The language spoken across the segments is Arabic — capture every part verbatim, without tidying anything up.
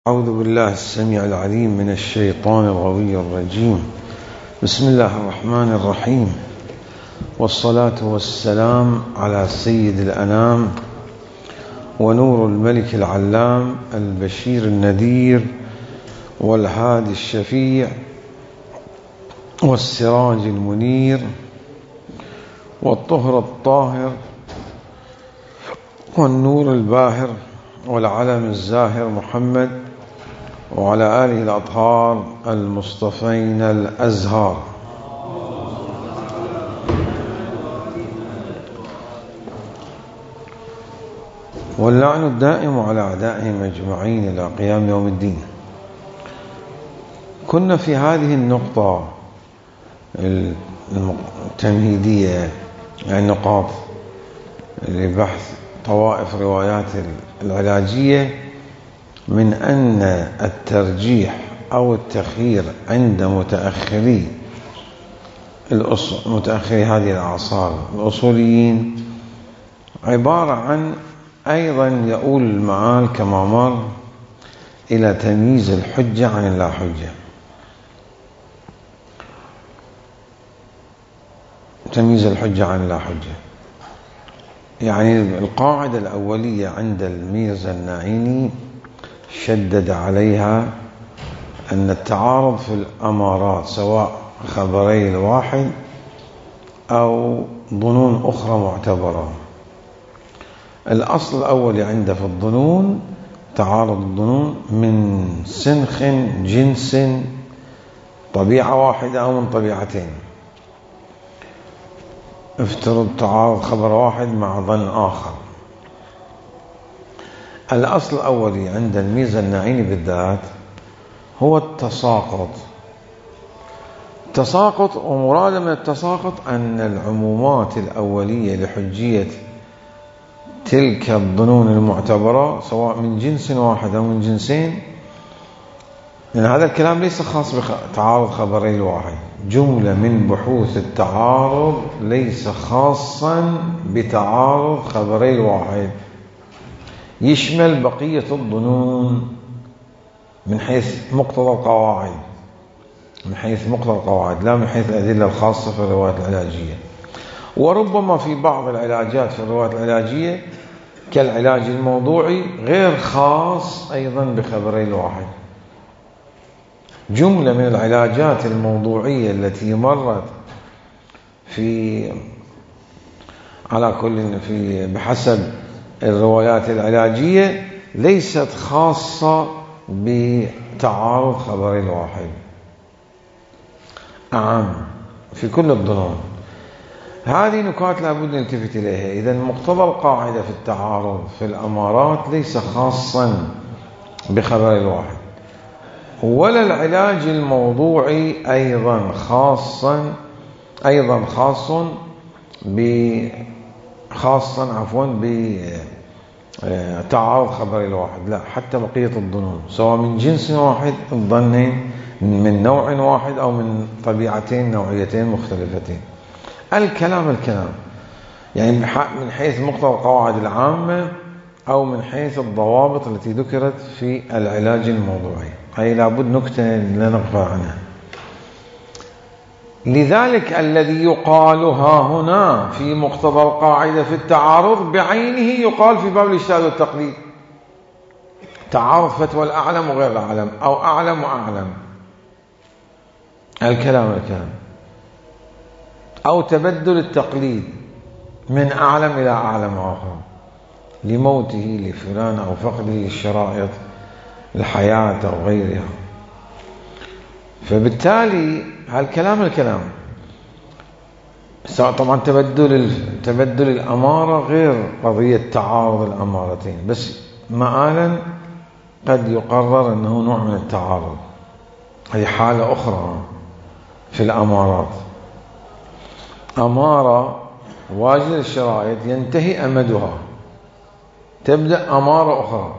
أعوذ بالله السميع العليم من الشيطان الغوي الرجيم. بسم الله الرحمن الرحيم، والصلاة والسلام على سيد الأنام ونور الملك العلام البشير النذير والهادي الشفيع والسراج المنير والطهر الطاهر والنور الباهر والعلم الزاهر محمد وعلى آله الأطهار المصطفين الأزهار. واللعن الدائم على أعدائهم أجمعين إلى قيام يوم الدين. كنا في هذه النقطة التمهيدية، يعني نقاط لبحث طوائف روايات العلاجية، من أن الترجيح أو التخيير عند متأخري متأخري هذه الأعصار الأصوليين عبارة عن أيضا يؤول المعال كما مر إلى تمييز الحجة عن اللا حجة. تمييز الحجة عن اللا حجة يعني القاعدة الأولية عند الميرزا النعيني شدد عليها أن التعارض في الأمارات سواء خبري الواحد أو ظنون أخرى معتبرة. الأصل الأول عنده في الظنون تعارض الظنون من سنخ جنس طبيعة واحدة أو من طبيعتين. افترض تعارض خبر واحد مع ظن آخر. الأصل الأولي عند الميرزا النعيني بالذات هو التساقط. التساقط ومراد من التساقط أن العمومات الأولية لحجية تلك الظنون المعتبرة سواء من جنس واحد أو من جنسين، لأن هذا الكلام ليس خاص بتعارض خبري الواحد. جملة من بحوث التعارض ليس خاصا بتعارض خبري الواحد، يشمل بقية الظنون من حيث مقتضى القواعد، من حيث مقتضى القواعد لا من حيث الأدلة الخاصة في الروايات العلاجية. وربما في بعض العلاجات في الروايات العلاجية كالعلاج الموضوعي غير خاص أيضا بخبري الواحد. جملة من العلاجات الموضوعية التي مرت في على كل في بحسب الروايات العلاجية ليست خاصة بتعارض خبري الواحد، أعم في كل الظنون. هذه نكات لابد نلتفت إليها. إذا مقتضى القاعدة في التعارض في الأمارات ليس خاصا بخبر الواحد، ولا العلاج الموضوعي أيضا خاصا أيضا خاص ب خاصا عفوا بتعارض خبر الواحد، لا حتى بقية الظنون سواء من جنس واحد الظنين من نوع واحد أو من طبيعتين نوعيتين مختلفتين. الكلام الكلام يعني من حيث مقتضى القواعد العامة أو من حيث الضوابط التي ذكرت في العلاج الموضوعي، أي لابد نكتة لا نغفل عنها. لذلك الذي يقال ها هنا في مقتضى القاعدة في التعارض بعينه يقال في باب الاجتهاد والتقليد. تعارض فتوى الأعلم وغير الأعلم أو أعلم وأعلم، الكلام الكلام، أو تبدل التقليد من أعلم إلى أعلم آخر لموته لفلان أو فقده الشرائط الحياة أو غيرها. فبالتالي هالكلام الكلام طبعا تبدل تبدل الأمارة غير قضية تعارض الأمارتين، بس مآلا قد يقرر أنه نوع من التعارض، هي حالة أخرى في الأمارات. أمارة واجد الشرائط ينتهي أمدها، تبدأ أمارة أخرى،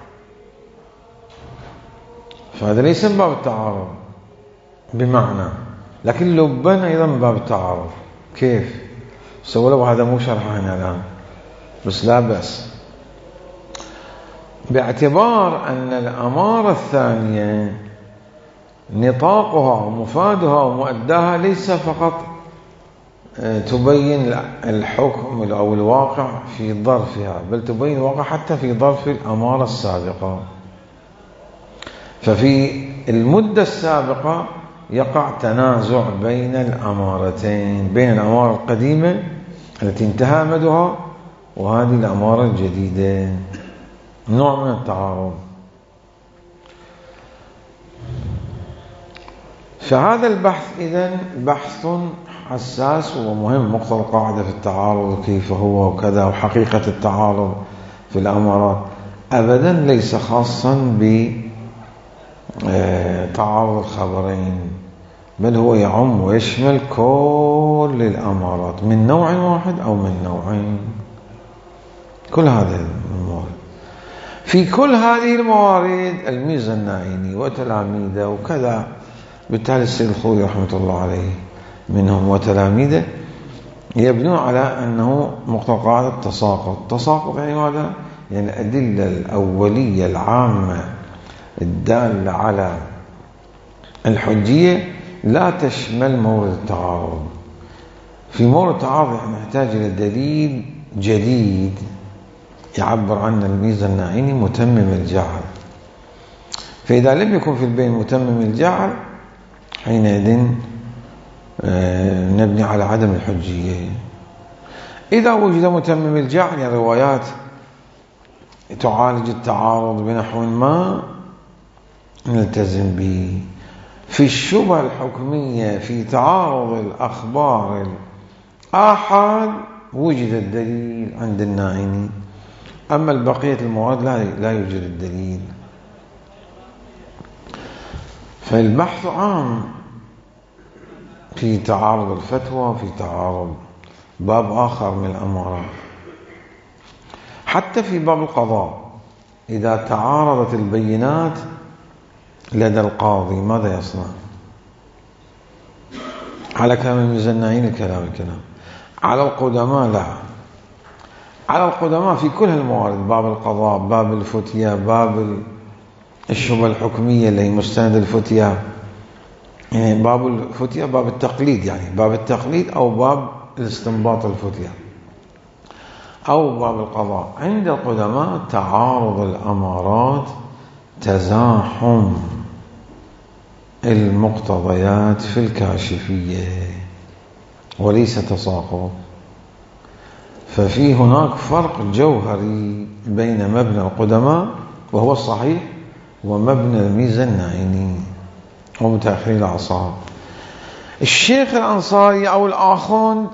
فهذا ليس من باب التعارض بمعنى، لكن لبا أيضا من باب التعارض. كيف؟ سولوا هذا مو شرحه هنا الآن بس لا بأس. باعتبار أن الأمارة الثانية نطاقها ومفادها ومؤداها ليس فقط تبين الحكم أو الواقع في ظرفها، بل تبين الواقع حتى في ظرف الأمارة السابقة. ففي المدة السابقة يقع تنازع بين الأمارتين، بين الأمارة القديمة التي انتهى أمدها وهذه الأمارة الجديدة، نوع من التعارض. فهذا البحث إذن بحث حساس ومهم، مقتضى القاعدة في التعارض كيف هو وكذا، وحقيقة التعارض في الأمارات أبدا ليس خاصا بتعارض الخبرين، بل هو يعم ويشمل كل الأمارات من نوع واحد أو من نوعين، كل هذه الموارد. في كل هذه الموارد الميزة الناعيني وتلاميذه وكذا، بالتالي السيد الخوئي رحمة الله عليه منهم وتلاميذه يبنون على أنه مقتضى قاعدة التساقط. التساقط يعني ماذا؟ يعني الأدلة الأولية العامة الدالة على الحجية لا تشمل مورد التعارض. في مورد التعارض نحتاج إلى دليل جديد يعبر عن الميزة الناعيني متمم الجعل. فإذا لم يكن في البين متمم الجعل حينئذ نبني على عدم الحجية. إذا وجد متمم الجعل يعني روايات تعالج التعارض بنحو ما نلتزم به. في الشبهة الحكمية في تعارض الأخبار الآحاد وجد الدليل عند الناعيني، أما البقية المواد لا لا يوجد الدليل. فالبحث عام في تعارض الفتوى، في تعارض باب آخر من الأمارات. حتى في باب القضاء إذا تعارضت البينات لدى القاضي ماذا يصنع؟ على كلام الميزة الناعيني الكلام الكلام على القدماء لا، على القدماء في كل الموارد، باب القضاء، باب الفتية، باب الشبهة الحكمية اللي هي مستند الفتية، يعني باب الفتية باب التقليد، يعني باب التقليد أو باب الاستنباط الفتية، أو باب القضاء. عند القدماء تعارض الأمارات تزاحم المقتضيات في الكاشفية وليس تساقط. ففي هناك فرق جوهري بين مبنى القدماء وهو الصحيح ومبنى الميزة الناعيني ومتأخرين الأعصار. الشيخ الأنصاري أو الآخون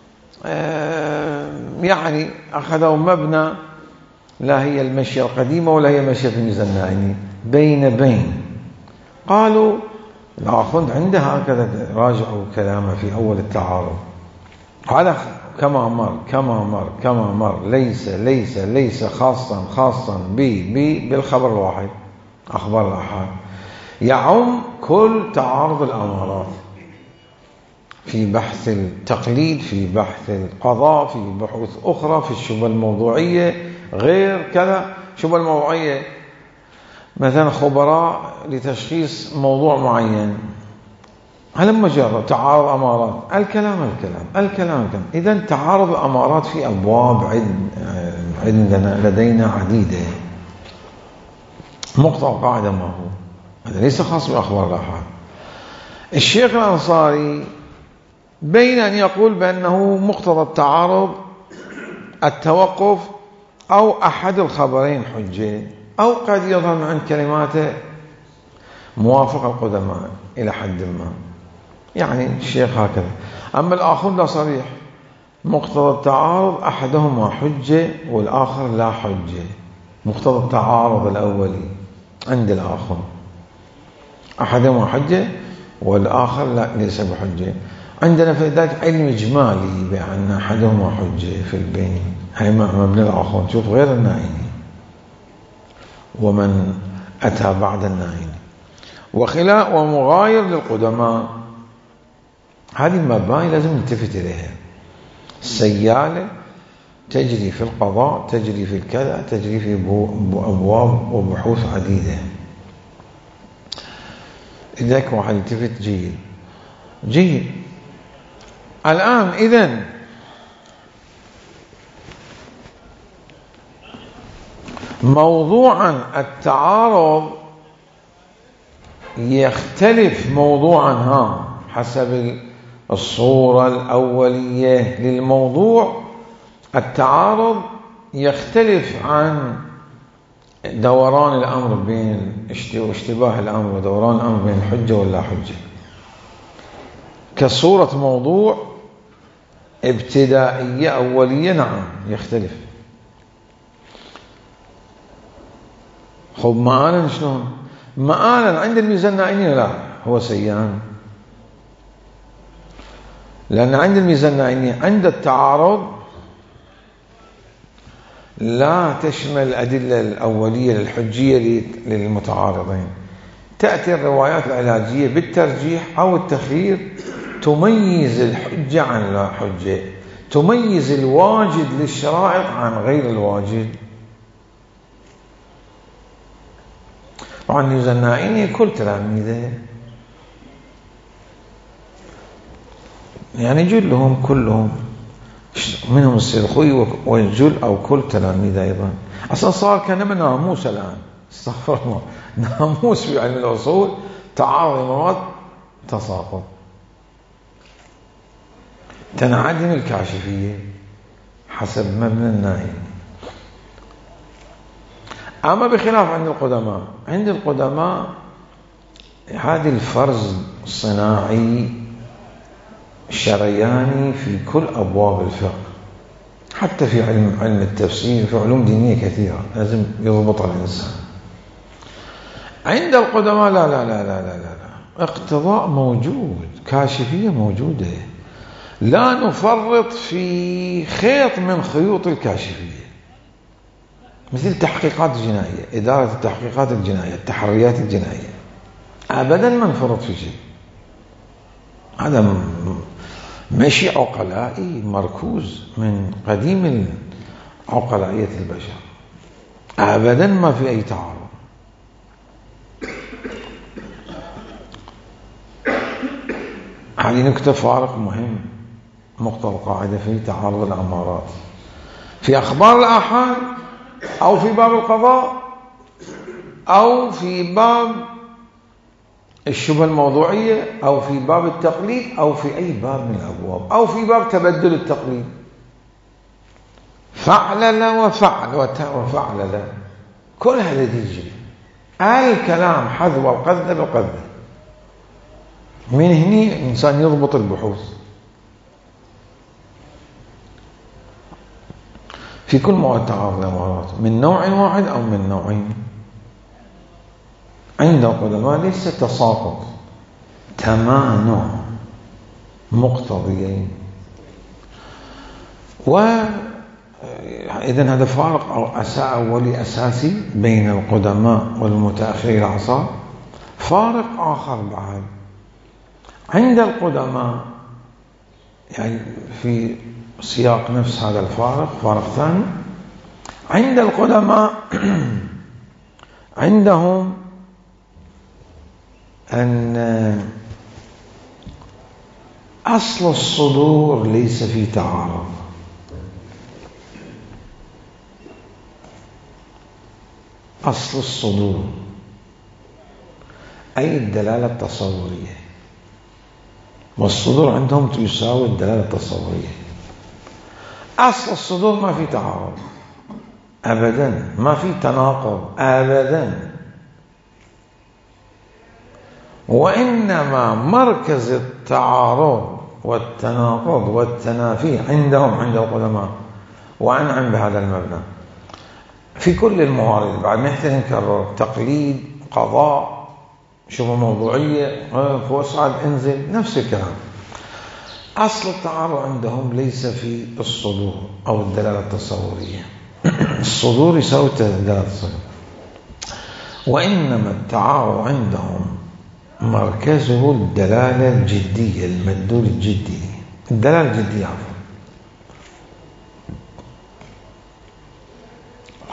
يعني أخذوا مبنى لا هي المشية القديمة ولا هي مشية الميزة الناعيني، بين بين. قالوا الآخون عنده هكذا، راجعوا كلامه في أول التعارض على كما مر كما مر كما مر ليس ليس ليس خاصا خاصا ب ب بالخبر الواحد، أخبار الأحاد يعم كل تعارض الأمارات في بحث التقليد، في بحث القضاء، في بحوث أخرى، في الشبهة الموضوعية غير كذا. الشبهة الموضوعية مثلا خبراء لتشخيص موضوع معين، هل مجرد تعارض أمارات، الكلام الكلام الكلام الكلام. إذن تعارض الأمارات في أبواب عندنا لدينا عديدة. مقتضى القاعدة ما هو؟ هذا ليس خاص بأخبار الآحاد. الشيخ الأنصاري بين أن يقول بأنه مقتضى التعارض التوقف أو أحد الخبرين حجة، أو قد يظهر عن كلماته موافق القدماء إلى حد ما، يعني الشيخ هكذا. أما الآخر لا صريح، مقتضى التعارض أحدهما حجة والآخر لا حجة. مقتضى التعارض الأولي عند الآخر أحدهما حجة والآخر لا ليس بحجة. عندنا في ذلك علم إجمالي بأن أحدهما حجة في البين، هي مبنى الآخر. شوف غير الناعيني ومن أتى بعد الناعيني وخلاء ومغاير للقدماء، هذه المباني لازم نلتفت إليها. السيالة تجري في القضاء، تجري في الكذا، تجري في أبواب وبحوث عديدة. إذاك واحد يلتفت جيد جيد. الآن إذن موضوعا التعارض يختلف موضوعا ها حسب الصورة الأولية للموضوع. التعارض يختلف عن دوران الأمر بين اشتباه الأمر ودوران الأمر بين حجة ولا حجة. كصورة موضوع ابتدائية أولية نعم يختلف. خب مآلا شلون؟ مآلا عند الميزان النائني لا هو سيان، لأن عند الميزان النائني عند التعارض لا تشمل الأدلة الأولية للحجية للمتعارضين. تأتي الروايات العلاجية بالترجيح أو التخيير تميز الحجة عن لا حجة، تميز الواجد للشرائط عن غير الواجد. طبعا الميزان النائني كل تلاميذه يعني جلهم كلهم منهم السيرخوي والجل أو كل تلاميذه أيضا. أصلا صار كانما ناموس الآن، استغفر الله، ناموس في علم الأصول تعارض المواد تساقط، تنعدم الكاشفية حسب مبنى النائم. أما بخلاف عند القدماء، عند القدماء هذا الفرز الصناعي الشرياني في كل أبواب الفقه، حتى في علم علم التفسير، في علوم دينية كثيرة لازم يضبطها الإنسان. عند القدماء لا لا لا لا لا لا اقتضاء موجود، كاشفية موجودة، لا نفرط في خيط من خيوط الكاشفية، مثل تحقيقات الجنائية، إدارة التحقيقات الجنائية، التحريات الجنائية، أبدا ما نفرط في شيء. هذا مشي عقلائي مركوز من قديم عقلائية البشر، أبدا ما في أي تعارض. هذه نكتة فارق مهم، نقطة القاعدة في تعارض الأمارات في أخبار الآحاد أو في باب القضاء أو في باب الشبهة الموضوعية أو في باب التقليد أو في أي باب من الأبواب أو في باب تبدل التقليد. فعل لا وفعل وفعل لا، كل هذا يجري الكلام حذو القذف بالقذف. من هنا الإنسان يضبط البحوث في كل مواد تعارض الأمارات من نوع واحد أو من نوعين. عند القدماء ليس تساقط، تمانع مقتضيين. وإذن هذا فارق أو أساء أولي أساسي بين القدماء والمتأخرين الأعصار. فارق آخر بعد عند القدماء، يعني في سياق نفس هذا الفارق، فارق ثاني عند القدماء عندهم أن أصل الصدور ليس في تعارض. أصل الصدور أي الدلالة التصورية، والصدور عندهم تساوي الدلالة التصورية. أصل الصدور ما في تعارض أبدا، ما في تناقض أبدا، وإنما مركز التعارض والتناقض والتنافي عندهم عند القدماء. وأنعم بهذا المبنى في كل الموارد، بعد ما يحتاج نكرر تقليد، قضاء، شبهة موضوعية، فوسعد، انزل، نفس الكلام. أصل التعارض عندهم ليس في الصدور أو الدلالة التصورية. الصدور يساوي الدلالة التصورية، وإنما التعارض عندهم مركزه الدلالة الجدية، المدلول الجدي، الدلالة الجدية عفوا.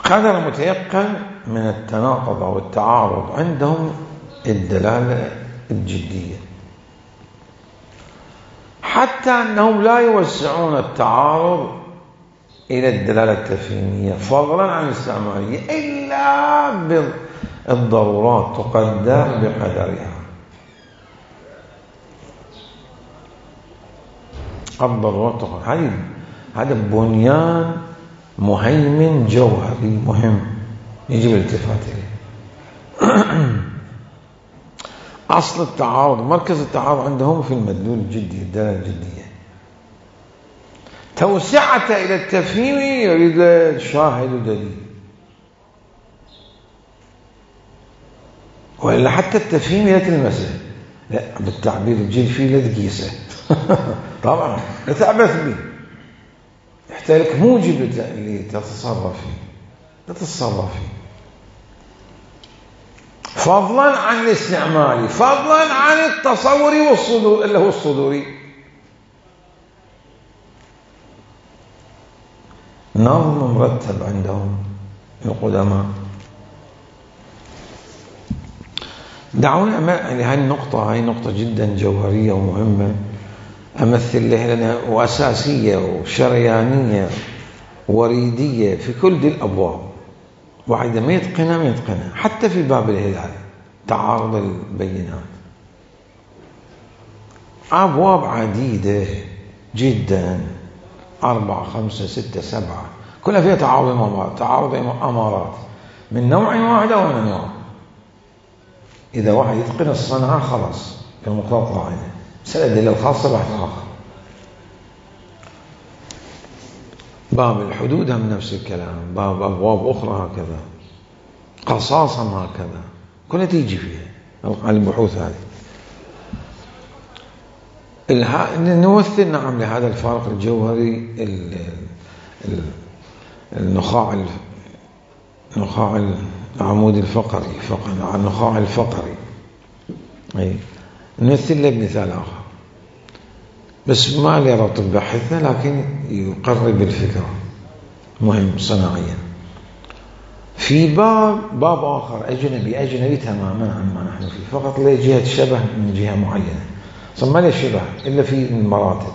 قدر متيقن من التناقض أو التعارض عندهم الدلالة الجدية، حتى أنهم لا يوسعون التعارض إلى الدلالة التفهيمية فضلا عن الاستعمالية إلا بالضرورات تقدر بقدرها. الضرورات تقدر، هذه هذا بنيان مهيمن جوهري مهم يجب الالتفات إليه. أصل التعارض، مركز التعارض عندهم في المدلول الجدي، الدلالة الجدية. توسعته إلى التفهيم يريد الشاهد ودليل، وإلا حتى التفهيم لا تلمسه، لا بالتعبير الجيل فيه لا تقيسه طبعا لا تعبث به، يحتاج لك موجب اللي تتصرف فيه، لا تتصرف فيه فضلا عن الاستعمالي، فضلا عن التصوري والصدور اللي هو الصدوري. نظم مرتب عندهم القدماء. دعونا لهذه النقطة، هاي نقطة جدا جوهرية ومهمة أمثل لها لنا وأساسية وشريانية وريدية في كل دي الأبواب، واحدة ما يتقنها ما يتقنها، حتى في باب الهلال تعارض البينات أبواب عديدة جدا، أربعة خمسة ستة سبعة كلها فيها تعارض أمارات، تعارض أمارات من نوع واحد أو من نوع. إذا واحد يتقن الصنعة خلاص في المقتضى عنه، مسألة الدليل الخاصة بحث آخر. باب الحدود هم نفس الكلام، باب أبواب أخرى هكذا، قصاصا هكذا، كلها تيجي فيها البحوث هذه. نمثل نعم لهذا الفارق الجوهري النخاع النخاع العمود الفقري، النخاع الفقري، أي نمثل له بمثال آخر بس ما لي ربط بحثنا، لكن يقرب الفكرة، مهم صناعيا. في باب باب آخر أجنبي أجنبي تماما عما نحن فيه، فقط له جهة شبه من جهة معينة، ما له شبه إلا في المراتب.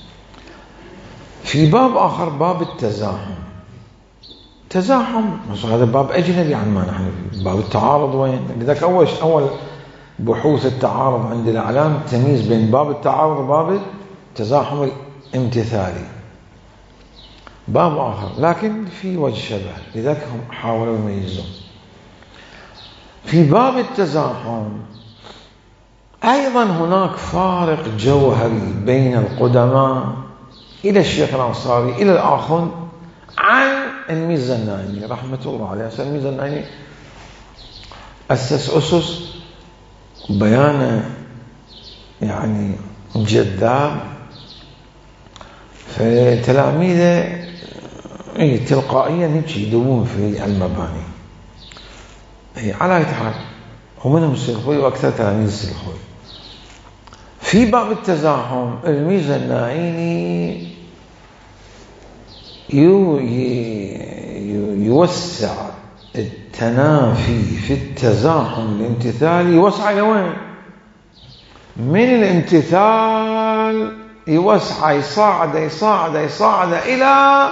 في باب آخر باب التزاحم، تزاحم هذا باب أجنبي عن ما نحن فيه. باب التعارض وين؟ لذلك أول أول بحوث التعارض عند الأعلام تمييز بين باب التعارض وباب التزاحم الامتثالي، باب آخر لكن في وجه شبه، لذلك هم حاولوا يميزون. في باب التزاحم أيضا هناك فارق جوهري بين القدماء إلى الشيخ الأنصاري إلى الآخر عن الميزة النايمي رحمة الله عليه. الميزة النايمي أسس أسس بيانه يعني جذاب، فتلاميذه تلقائيا يجي يدوون في المباني على حال، ومنهم السلخوي وأكثر تلاميذ السلخوي. في باب التزاحم الميزة الناعيني يوسع التنافي في التزاحم الامتثالي، يوسع إلى وين؟ من الامتثال يوسع يصاعد يصاعد يصاعد إلى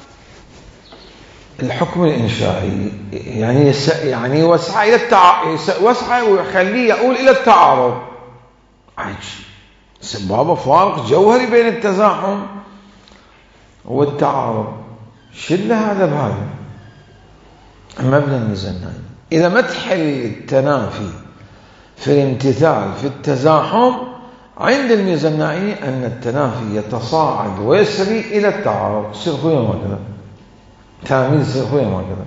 الحكم الإنشائي، يعني يس يعني يوسع إلى التع يوسع ويخليه يقول إلى التعارض. عجيب، سبب فارق جوهري بين التزاحم والتعارض. شل هذا بهذا مبنى الميزان. إذا ما تحل التنافي في الامتثال في التزاحم عند الميزانائي أن التنافي يتصاعد ويسري إلى التعارض. سيرخويا وكذا، تلاميذ سيرخويا وكذا.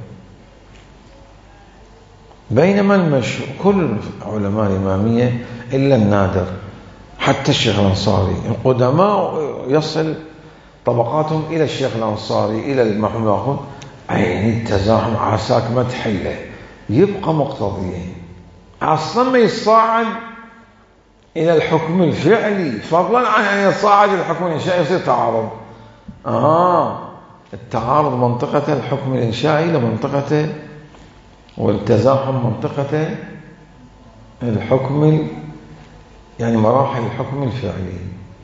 بينما المشهور كل علماء الإمامية إلا النادر، حتى الشيخ الأنصاري القدماء يصل طبقاتهم إلى الشيخ الأنصاري إلى المحمود، يعني التزاحم عساك ما تحله، يبقى مقتضيين أصلا ما يصاعد إلى الحكم الفعلي، فضلا عن أن يصاعد إلى الحكم الإنشائي يصير تعارض. آه التعارض منطقة الحكم الإنشائي لمنطقة، والتزاحم منطقة الحكم يعني مراحل الحكم الفعلي.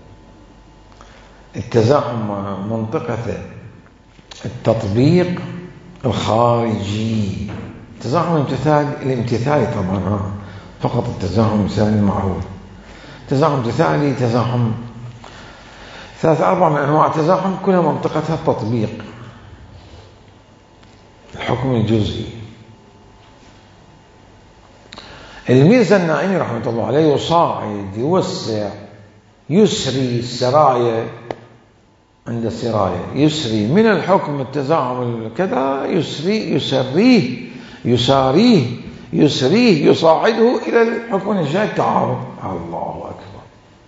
التزاحم منطقة التطبيق الخارجي. التزاحم الامتثالي الامتثالي طبعا فقط التزاحم المثالي المعروف. تزاحم امتثالي، تزاحم ثلاث أربع من أنواع التزاحم كلها منطقتها التطبيق الحكم الجزئي. الميرزا النائمي رحمة الله عليه يصاعد يوسع يسري السراية، عند السراية يسري من الحكم التزاحم كذا، يسري يسريه يساريه يسريه يصاعده إلى الحكم الإنشائي التعارض. الله أكبر.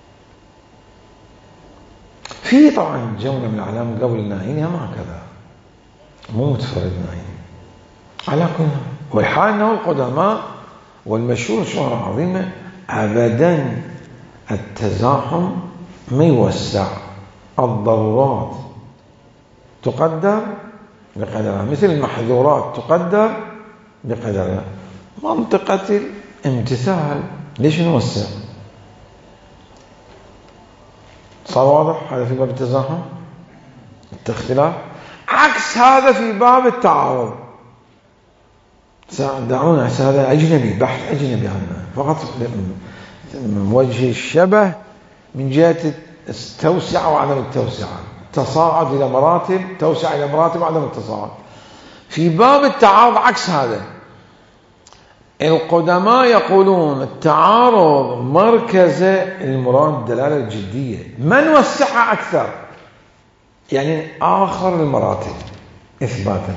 في طبعا جملة من الأعلام قبل النائمي هم هكذا، مو متفرد النائمي على كل. وحال أنه القدماء والمشهور شهرة عظيمة أبدا التزاحم ما يوسع، الضرورات تقدر بقدرها، مثل المحظورات تقدر بقدرها. منطقة الامتثال ليش نوسع؟ صار واضح هذا في باب التزاحم الاختلاف. عكس هذا في باب التعارض. دعونا هذا أجنبي، بحث أجنبي عنه فقط من وجه الشبه من جهة التوسعة وعدم التوسعة، تصاعد إلى مراتب، توسع إلى مراتب وعدم التصاعد. في باب التعارض عكس هذا. القدماء يقولون التعارض مركز المراد الدلالة الجدية، من وسعها أكثر يعني آخر المراتب إثباتا.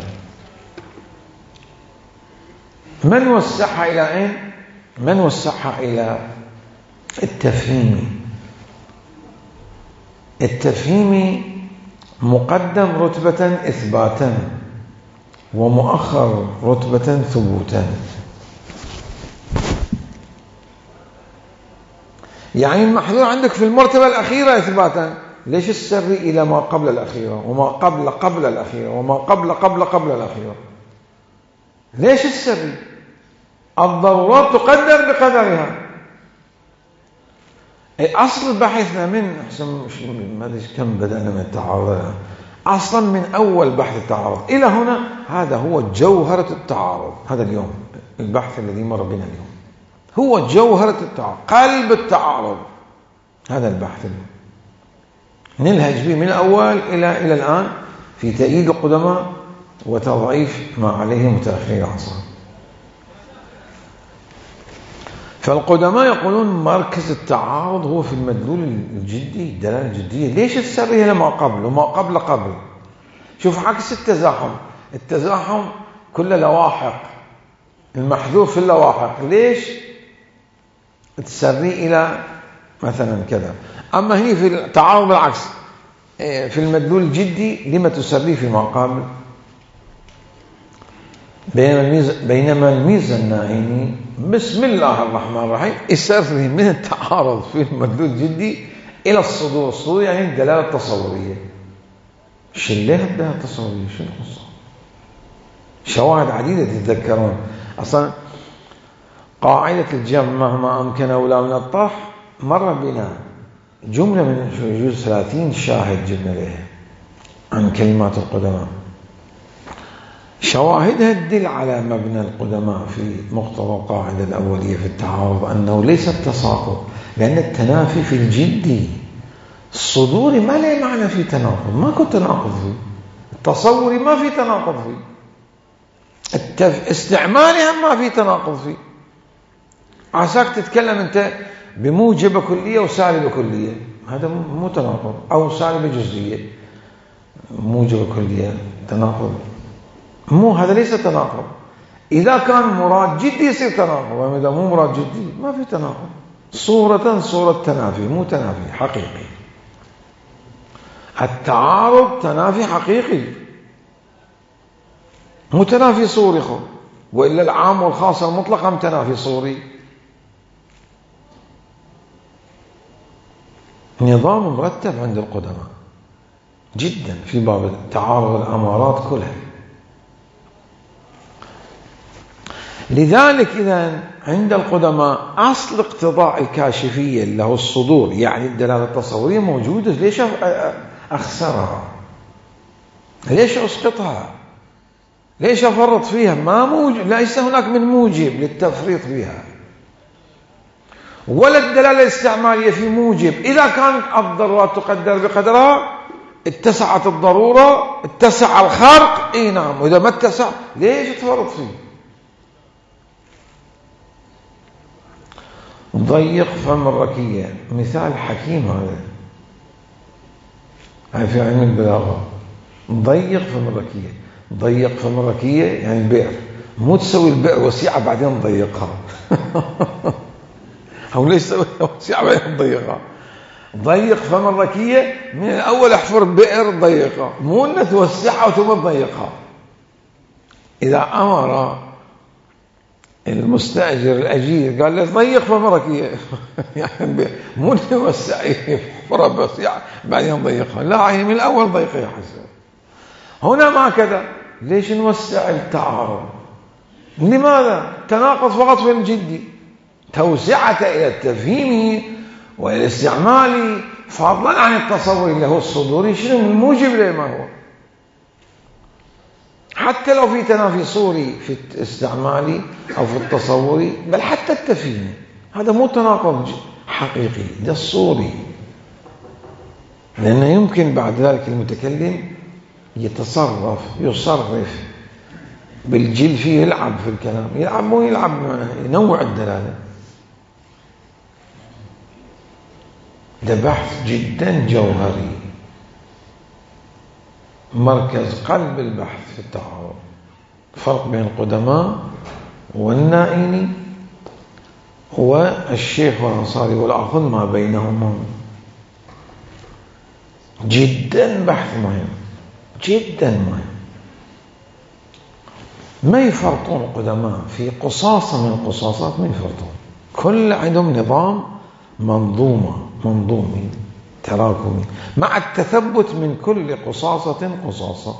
من وسعها إلى أين؟ من وسعها إلى التفهيم. التفهيم مقدم رتبة إثباتا ومؤخر رتبة ثبوتا. يعني المحذور عندك في المرتبة الأخيرة إثباتا، ليش السري إلى ما قبل الأخيرة وما قبل قبل الأخيرة وما قبل قبل قبل الأخيرة؟ ليش السري؟ الضرورات تقدر بقدرها. أصل بحثنا من ما أدري كم بدأنا من التعارض، أصلا من أول بحث التعارض إلى هنا هذا هو جوهرة التعارض. هذا اليوم البحث الذي مر بنا اليوم هو جوهرة التعارض، قلب التعارض. هذا البحث نلهج به من الأول إلى إلى الآن في تأييد القدماء وتضعيف ما عليه متأخرين العصر. فالقدماء يقولون مركز التعارض هو في المدلول الجدي، الدلالة الجدية. ليش السرية لما قبل وما قبل قبل؟ شوف عكس التزاحم. التزاحم كله لواحق، المحذوف في اللواحق. ليش تسري إلى مثلا كذا؟ أما هنا في التعارض بالعكس، في المدلول الجدي لما تسري فيما قبل. بينما الميزة, بينما الميزة النائمي بسم الله الرحمن الرحيم يسري من التعارض في المدلول الجدي إلى الصدور. الصدور يعني الدلالة التصورية. شلها الدلالة التصورية، شو القصة؟ شواهد عديدة تتذكرون. أصلا قاعدة الجمع مهما أمكن أولى من الطرح مر بنا جملة من يجوز ثلاثين شاهد جبنا لها عن كلمات القدماء، شواهدها تدل على مبنى القدماء في مقتضى القاعدة الأولية في التعارض أنه ليس التساقط، لأن التنافي في الجدي. الصدوري ما له معنى في تناقض، ما كنت تناقض فيه. التصوري ما في تناقض فيه. التف... استعمالها ما في تناقض فيه. عساك تتكلم أنت بموجبة كلية وسالبة كلية، هذا مو تناقض. أو سالبة جزئية موجبة كلية تناقض، مو هذا ليس تناقض. إذا كان مراد جدي يصير تناقض، وإذا مو مراد جدي ما في تناقض. صورة صورة تنافي، مو تنافي حقيقي. التعارض تنافي حقيقي مو تنافي صوري خو، وإلا العام والخاص المطلق هم تنافي صوري. نظام مرتب عند القدماء جدا في باب تعارض الأمارات كلها. لذلك إذا عند القدماء أصل اقتضاء الكاشفية اللي هو الصدور، يعني الدلالة التصورية موجودة، ليش أخسرها؟ ليش أسقطها؟ ليش أفرط فيها؟ ما موجود، ليس هناك من موجب للتفريط فيها، ولا الدلالة الاستعمالية في موجب. إذا كانت الضرورات تقدر بقدرها اتسعت الضرورة، اتسع الخرق، اي نعم، وإذا ما اتسع ليش تفرط فيه؟ ضيق فم الركية مثال حكيم هذا، هاي في علم البلاغة. ضيق فم الركية، ضيق فم الركية يعني البئر، مو تسوي البئر وسيعة بعدين تضيقها أو ليش تسوي وسيعة بعدين تضيقها؟ ضيق فم الركية من الأول احفر بئر ضيقها، مو أن توسعها وثم تضيقها. إذا أمر المستأجر الأجير قال له ضيق فم الركية يعني مو توسع احفرها بس يعني بعدين ضيقها، لا، هي من الأول ضيقها يا حسن. هنا ما كذا، ليش نوسع التعارض؟ لماذا؟ تناقض فقط في الجدي، توسعة إلى التفهيم وإلى الاستعمال فضلا عن التصور اللي هو الصدوري، شنو الموجب لما هو؟ حتى لو في تنافي صوري في الاستعمالي أو في التصوري، بل حتى التفهيم، هذا مو تناقض حقيقي، ده الصوري، لأنه يمكن بعد ذلك المتكلم يتصرف يصرف بالجل فيه، يلعب في الكلام، يلعب مو يلعب، ينوع الدلالة. ده بحث جدا جوهري، مركز قلب البحث في التعارض، فرق بين القدماء والنائين والشيخ والأنصاري والأخذ ما بينهما، جدا بحث مهم، جدا مهم. ما يفرطون القدماء في قصاصة من القصاصات، ما يفرطون، كل عندهم نظام منظومة منظومي تراكمي مع التثبت من كل قصاصة قصاصة.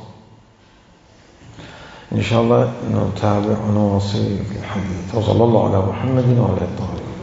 إن شاء الله نتابع ونواصل الحديث، وصلى الله على محمد وعلى آله.